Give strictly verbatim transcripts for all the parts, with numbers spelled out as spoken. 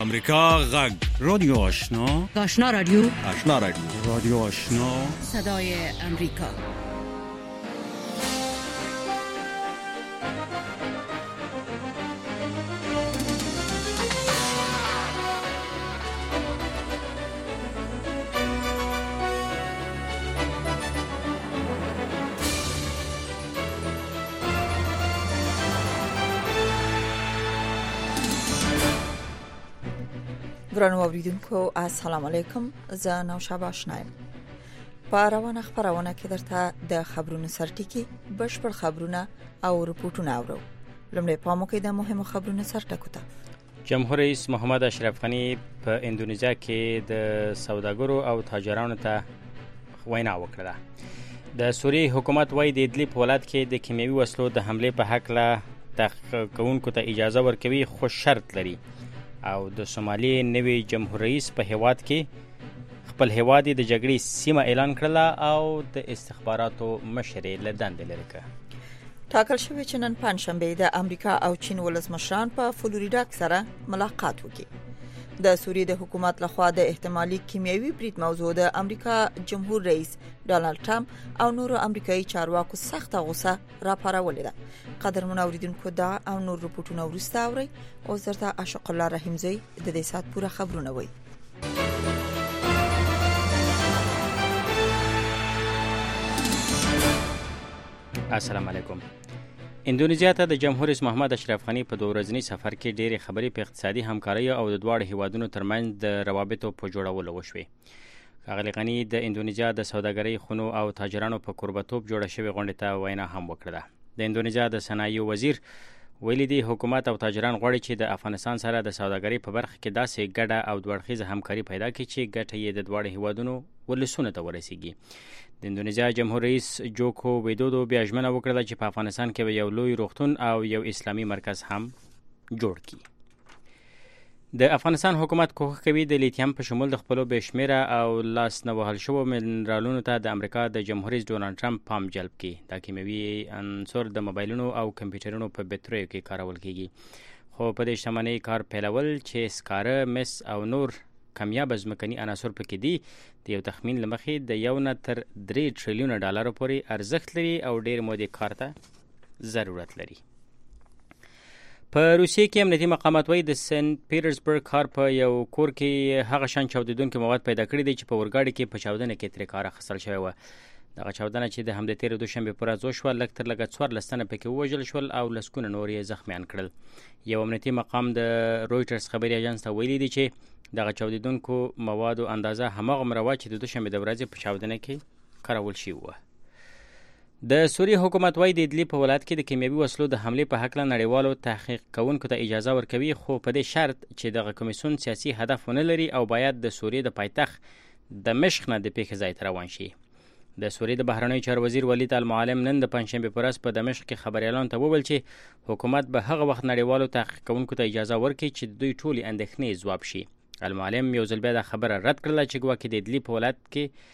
امریکا غږ رادیو آشنا آشنا رادیو آشنا رادیو رادیو آشنا صدای امریکا. ګرانو اوریدونکو السلام علیکم. زه نوشابه آشنایم. په روانه خبرونه کې درته د خبرونو سرټکی بشپړ خبرونه او رپورټونه اورو. لمړی پامو کې د مهمو خبرونو سرټکو ته. جمهور رئیس محمد اشرف غنی په اندونیزیا کې د سوداګرو او تاجرانو ته وینا وکړه. د سوریې حکومت وايي د ادلب ولایت کې د کیمیاوي وسلو د حمله په حق له تحقیق کوونکو ته اجازه ورکوي، خو شرط لري. او د سومالي نوی جمهور رئیس په هیواد کې خپل هیواد د جګړې سیمه اعلان کړله او د استخباراتو مشر له دندې لري کړ. ټاکل شوی چې نن پنځشنبه د امریکا او چین ولسمشران په فلوریدا کې سره ملاقات وکړي. د سوریې د حکومت لخوا د احتمالي کیمیاوي برید موضوع د امریکا جمهور رئیس ډانلډ ټرمپ او نورو امریکایي چارواکو سخت غوسه راپارولې ده. قدرمن اوریدونکو دا او نور رپورټونه ورسته اوري او زرته عاشق الله رحیمزی د دې سات پوره خبرونه وي. السلام علیکم. اندونیزیا ته د جمهور رئیس محمد اشرف غنی په دوه ورځني سفر کې ډېری خبرې په اقتصادي همکارۍ او د دواړو هیوادونو ترمنځ د روابطو په جوړولو وشوي. ښاغلی غنی د اندونیزیا د سوداګرۍ خونو او تاجرانو په کوربتوب جوړه شوې غونډې ته وینا هم وکړه. د اندونیزیا د صنایعو وزیر ویلي دی حکومت او تاجران غواړي چې د افغانستان سره د سوداګرۍ په برخه کې داسې ګډه او دوړخیزه همکاري پیدا کړي چې ګټه یې د دواړو هیوادونو ولسونو ته ورسیږي. د اندونیزیا جمهور رئیس جوکو ویدودو بیا ژمنه وکړه چې په افغانستان کې به یو لوی روغتون او یو اسلامي مرکز هم جوړ کړي. د افغانستان حکومت کوښښ کوي د لیتیم په شمول د خپلو بېشمیره او لاس نه وهل شوو منرالونو ته د امریکا د جمهور رئیس ډونالډ ټرمپ پام جلب کړي. دا کیمیاوي عنصر د موبایلونو او کمپیوټرونو په بټریو کې کارول کیږي، خو په دې شتمنۍ کار پیلول چې سکاره، مس او نور کمیاب ځمکني عناصر پکې دي د یو تخمین له مخې د یو نه تر درې تریلیونه ډالرو پورې ارزښت لري او ډېر مودې کار ته ضرورت لري. په روسیې کې امنیتي مقامات وایي د سنت پیټرزبرګ ښار په یو کور کې هغه شان چاودیدونکي مواد پیدا کړي دي چې په اورګاډي کې په چاودنه کې ترې کار اخیستل شوی و. دغه چاودنه چې د همدې تېرې دوشنبې په ورځ وشوه، لږ تر لږه څوارلس تنه پکې ووژل شول او لسګونه نور یې زخمیان کړل. یو امنیتي مقام د رویټرز خبري اژانس ته ویلي دی چې دغه چاودیدونکو موادو اندازه هماغومره وه چې د دوشنبې د ورځې په چاودنه کې کارول شوي وه. د سوریې حکومت وايي د ادلب په ولایت کې د کیمیاوي وسلو د حملې په هکله نړیوالو تحقیق کوونکو ته اجازه ورکوي، خو په دې شرط چې دغه کمیسیون سیاسي هدف ونه لري او باید د سوریې د پایتخت دمشق نه د پیښې ځای ته روان شي. د سوریې د بهرنیو چارو وزیر ولید المعلم نن د پنځشنبې په ورځ په دمشق کې خبریالانو ته وویل چې حکومت به هغه وخت نړیوالو تحقیق کوونکو ته اجازه ورکړي چې د دوی ټولې اندېښنې ځواب شي. المعلم یو ځل بیا د خبره رد کړله چې ګواکې د ادلب په ولایت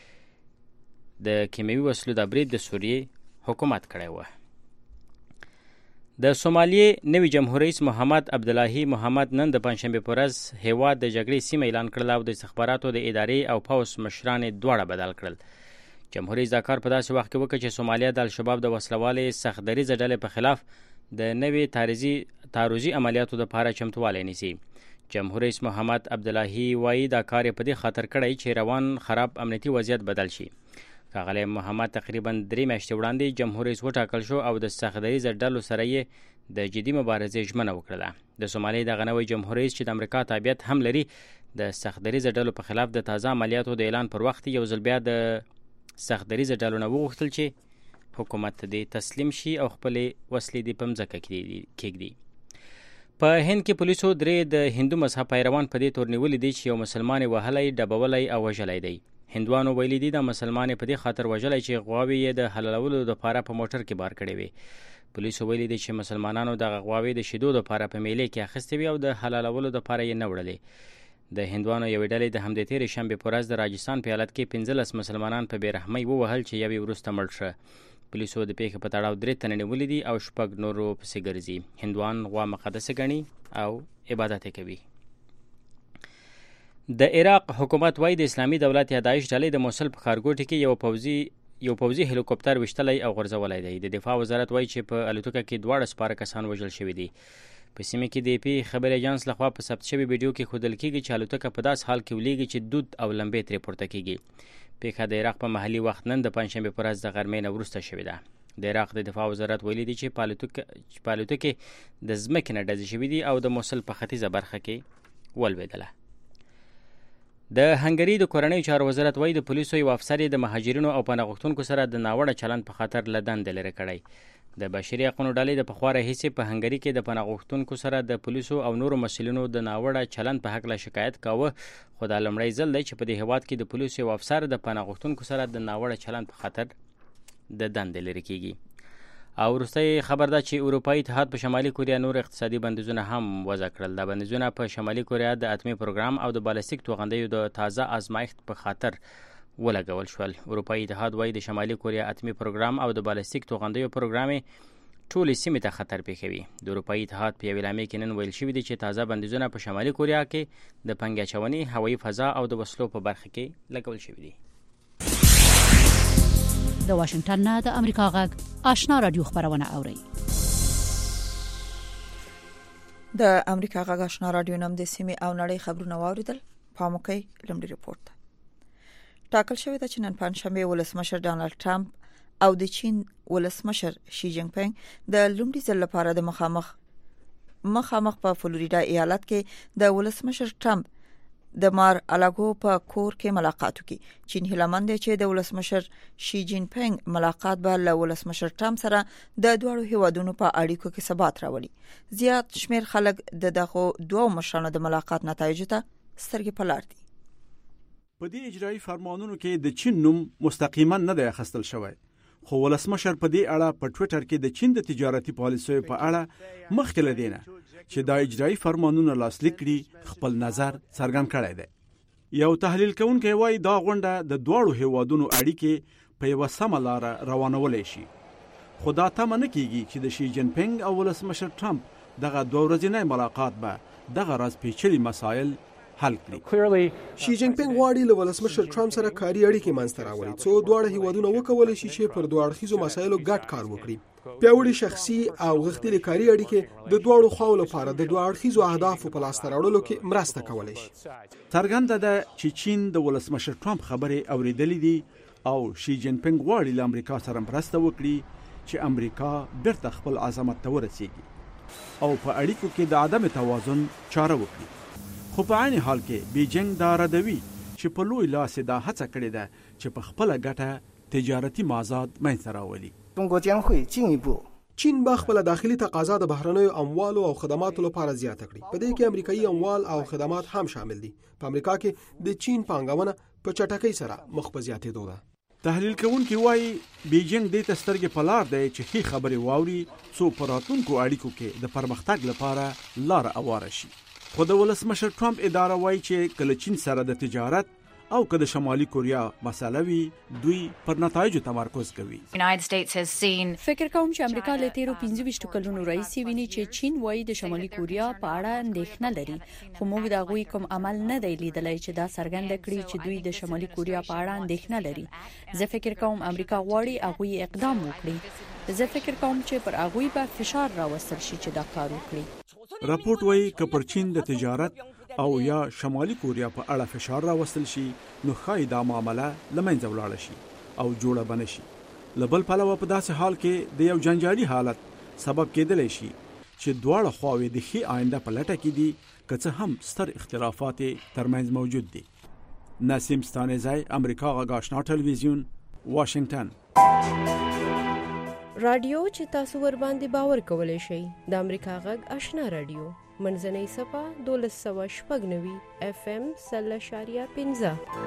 کې د کیمیاوي وسلو د برید د سوریې حکومت کړی و. د سومالیې نوی جمهور رئیس محمد عبداللهی محمد نن د پنځشنبې په ورځ هیواد د جګړې سیمه اعلان کړله او د استخباراتو د ادارې او پوځ مشران یې دواړه بدل کړل. جمهور رئیس دا کار په داسې وخت کې وکړ چې سومالیا د الشباب د وسلوالې سخت دریځه ډلې په خلاف د نوې تعرضي تعرضي عملیاتو لپاره چمتووالی نیسي. جمهور رئیس محمد عبداللهی وایي دا کار یې په دې خاطر کړی چې روان خراب امنیتي وضعیت بدل شي. ښاغلی محمد تقریبا درې میاشتې وړاندې جمهور رئیس وټاکل شو او د سخت دریځه ډلو سره یې د جدي مبارزې ژمنه وکړله. د سومالي دغه نوی جمهور رئیس چې د امریکا تابعیت هم لري د سخت دریځه ډلو په خلاف د تازه عملیاتو د اعلان پر وخت یو ځل بیا د سخت دریځه ډلو نه وغوښتل چې حکومت ته دې تسلیم شي او خپلې وسلې دې په مځکه کېږدي. په هند کې پولیسو درې د هندو مذهب پیروان په دې تور نیولي دي چې یو مسلمان یې وهلی، ډبولی او وژلی دی. هندوانو ویلي دي د مسلمان په دې خاطر وژلی چې غواوې یې د حلالولو دپاره په موټر کې بار کړې وې. پولیسو ویلي دي چې مسلمانانو دغه غواوې د شیدو دپاره په میلې کې اخیستې وې او د حلالولو دپاره یې نه وړلې. د هندوانو یوې ډلې د همدې تېرې شنبې په ورځ د راجستان په ایالت کې پنځلس مسلمانان په بېرحمۍ ووهل چې یو یې وروسته مړ شه. پولیسو د پیښې په تړاو درې تنه نیولي دي او شپږ نورو پسې ګرځي. هندوان غوا مقدسه ګڼي او عبادت یې کوي. د عراق حکومت وايي د اسلامي دولت یا داعش ډلې د موصل په ښارګوټي کې یو پوځي یو پوځي هلیکوپټر وشتلی او غورځولی دی. د دفاع وزارت وايي چې په الوتکه کې دواړه سپاره کسان وژل شوي دي. په سیمه کې د پی خبر ایجنس لخوا په ثبت شوی ویډیو کې ښودل کېږي چې الوتکه په داس حال کې ولیږي چې دود او لمبې ترې پورته کېږي. پیښه د عراق په محلي وخت نن د پنجشنبې پر ورځ د غرمې نه وروسته شوې ده. د عراق د دفاع وزارت ویلي دی چې په الوتکې د ځمکې نه ډزې شوي دي او د موصل په ختیځه برخه کې ولوېدله. د هنګري د کورنیو چارو وزارت وایي د پولیسو یو افسر د مهاجرینو او پناه غوښتونکو سره د ناوړه چلند په خاطر له دندې لرې کړی. د بشري حقوقو ډلې د پخوا راهیسې په هنګري کې د پناه غوښتونکو سره د پولیسو او نورو مسؤلینو د ناوړه چلند په هکله شکایت کاوه، خو دا لومړی ځل دی چې په دې هېواد کې د پولیسو یو افسر د پناه غوښتونکو سره د ناوړه چلند په خاطر د دندې لرې کېږي. او وروستی خبر ده چې اروپایي اتحاد په شمالي کوریا نور اقتصادي بندیزونه هم وضع کړل. دا بندیزونه په شمالي کوریا د اتمي پروګرام او د بالستیک توغندیو د تازه آزمایښت په خاطر ولګول شول. اروپایي اتحاد وايي د شمالي کوریا اتمي پروګرام او د بالستیک توغندیو پروګرام ټولې سیمې ته خطر پیښوي. د اروپایي اتحاد په یوې اعلامیه کې نن ویل شوي دي چې تازه بندیزونه په شمالي کوریا کې د پنګې اچونې، هوایي فضا او د وسلو په برخه کې لګول شوي دي. د واشنگټن نه د امریکا غږ آشنا رادیو خبرونه اوري. د امریکا غږ آشنا رادیو نم د سیمې او نړۍ خبرونه واوریدل. پاموکي لمړي رپورت. ټاکل شوی د چین پنځشنبه ولسمشر ډانلډ ټرمپ او د چین ولسمشر شي جین پینګ د لومړي ځل لپاره د مخامخ مخامخ په فلوریدا ایالت کې د ولسمشر ټرمپ د مار الاګو په کور کې ملاقات وکړي. چین هیلمند چې د ولسمشر شي جین پینګ ملاقات به له ولسمشر ټرمپ سره د دوه هیوادونو په اړیکو کې ثبات راولي. زیات شمیر خلک د دغه دوه مشرانو د ملاقات نتایج ته سترګې په لار دي. په دې اجرایي فرمانونو کې د چین نوم مستقیما نه دی اخیستل شوی، خو ولسمشر په دې اړه په ټوئیټر کې د چین د تجارتي پالیسیو په اړه مخکې له دینه چې دا اجرایي فرمانونه لاسلیک کړي خپل نظر څرګند کړی دی. یو تحلیل کوونکی وایي دا غونډه د دواړو هیوادونو اړیکې په یوه سمه لاره روانولی شي، خو دا تمه نه کېږي چې د شي جین پینګ او ولسمشر ټرمپ دغه دوه ورځنی ملاقات به دغه راز پیچلي مسایل حل کړي. شي جین پینګ غواړي له ولسمشر ټرمپ سره کاري اړیکې منځته راولي څو دواړه هیوادونه وکولی شي چې پر دوه اړخیزو مسایلو ګډ کار وکړي. پیاوړي شخصي او غښتلي کاري اړیکې د دواړو خواو لپاره د دوه اړخیزو اهدافو په لاسته راوړلو کې مرسته کولی شي. څرګنده ده چې چین د ولسمشر ټرمپ خبرې اورېدلې دي او شي جین پینګ غواړي له امریکا سره مرسته وکړي چې امریکا بیرته خپل عظمت ته ورسیږي او په اړیکو کې د عدم توازن چاره وکړي. خو په عین حال کې بیجینګ دا ردوي چې په لوی لاس دا هڅه کړې ده چې په خپله ګټه تجارتي مازاد منځته راولي. چین به خپل داخلي تقاضا د بهرنیو اموالو او خدماتو لپاره زیاته کړي. په دې کې امریکایي اموال او خدمات هم شامل دي. په امریکا کې د چین پانګونه په چټکۍ سره مخ په زیاتېدو ده. تحلیل کوونکي وایي بیجینګ دې ته سترګې په لار دی چې ښې خبرې واوري څو په راتلونکو اړیکو کې د پرمختګ لپاره لاره هواره شي. خو د ولسمشر ټرمپ اداره وایي چې کله چین سره د تجارت او که د شمالي کوریا مسله وي دوی پر نتایجو تمرکز کوي. فکر کوم چې امریکا له تیرو پنځه ویشت کلونو راهیسې ویني چې چین وایي د شمالي کوریا په اړه اندېښنه لري، خو موږ د هغوی کوم عمل نه دی لیدلی چې دا څرګنده کړي چې دوی د شمالي کوریا په اړه اندېښنه لري. زه فکر کوم امریکا غواړي هغوی اقدام وکړي. زه فکر کوم چې پر هغوی به فشار راوستل شي چې دا کار وکړي. راپورټ وایي که پر چین د تجارت او یا شمالي کوریا په اړه فشار راوستل شي نو ښایي دا معامله له منځه ولاړه شي او جوړه به نه شي. له بل پلوه په داسې حال کې د یو جنجالي حالت سبب کېدلی شي چې دواړه خواوې د ښې آینده په لټه کې دي که څه هم ستر اختلافات ترمنځ موجود دي. نسیم ستانزی، امریکا غږ آشنا ټلویزیون، واشنگټن. رادیو چې تاسو ور باندې باور کولای شئ د امریکا غږ آشنا رادیو منځنۍ صفه دولس سوه شپږ نوي اف ام سل اشاریه پنځه.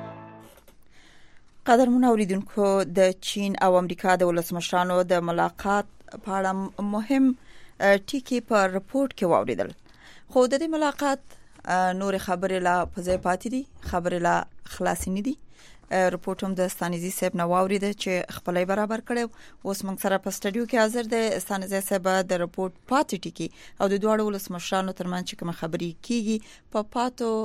قدرمن اوریدونکو، د چین او امریکا د ولسمشرانو د ملاقات په اړه مهم ټکي په رپورت کې واوریدل، خو د دې ملاقات نور خبرې لا په ځای پاتې دي، خبرې لا خلاصې نه دي. رپورټ هم د ستانیزي صاحب نو واوریده چې خپلې برابر کړو. اوس موږ سره په سټډیو کې حاضر دی ستانیزي صاحب د رپورټ پاتې ټکي او د دوه ولسمشرانو ترمنځ کوم خبرې کیږي په پاتو